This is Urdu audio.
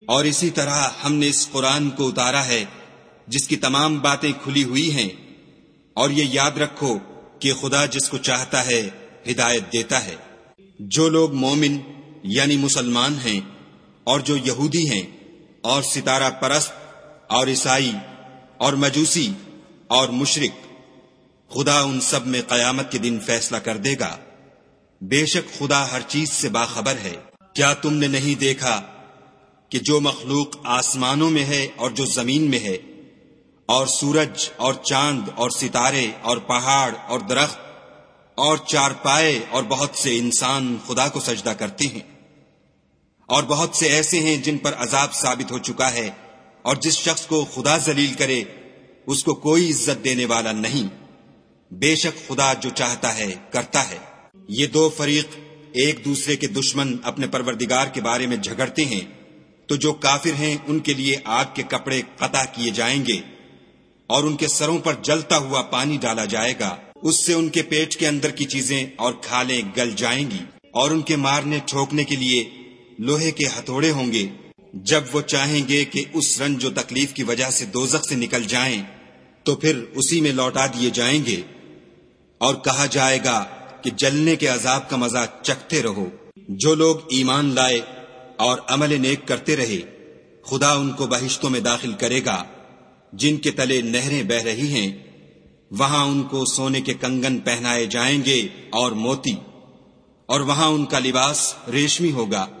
اور اسی طرح ہم نے اس قرآن کو اتارا ہے جس کی تمام باتیں کھلی ہوئی ہیں، اور یہ یاد رکھو کہ خدا جس کو چاہتا ہے ہدایت دیتا ہے۔ جو لوگ مومن یعنی مسلمان ہیں اور جو یہودی ہیں اور ستارہ پرست اور عیسائی اور مجوسی اور مشرک، خدا ان سب میں قیامت کے دن فیصلہ کر دے گا۔ بے شک خدا ہر چیز سے باخبر ہے۔ کیا تم نے نہیں دیکھا کہ جو مخلوق آسمانوں میں ہے اور جو زمین میں ہے، اور سورج اور چاند اور ستارے اور پہاڑ اور درخت اور چارپائے اور بہت سے انسان خدا کو سجدہ کرتے ہیں، اور بہت سے ایسے ہیں جن پر عذاب ثابت ہو چکا ہے، اور جس شخص کو خدا ذلیل کرے اس کو کوئی عزت دینے والا نہیں۔ بے شک خدا جو چاہتا ہے کرتا ہے۔ یہ دو فریق ایک دوسرے کے دشمن اپنے پروردگار کے بارے میں جھگڑتے ہیں، تو جو کافر ہیں ان کے لیے آگ کے کپڑے قطع کیے جائیں گے اور ان کے سروں پر جلتا ہوا پانی ڈالا جائے گا، اس سے ان کے پیٹ کے اندر کی چیزیں اور کھالیں گل جائیں گی، اور ان کے مارنے ٹھوکنے کے لیے لوہے کے ہتھوڑے ہوں گے۔ جب وہ چاہیں گے کہ اس رنج و تکلیف کی وجہ سے دوزخ سے نکل جائیں تو پھر اسی میں لوٹا دیے جائیں گے، اور کہا جائے گا کہ جلنے کے عذاب کا مزہ چکھتے رہو۔ جو لوگ ایمان لائے اور عمل نیک کرتے رہے، خدا ان کو بہشتوں میں داخل کرے گا جن کے تلے نہریں بہہ رہی ہیں، وہاں ان کو سونے کے کنگن پہنائے جائیں گے اور موتی، اور وہاں ان کا لباس ریشمی ہوگا۔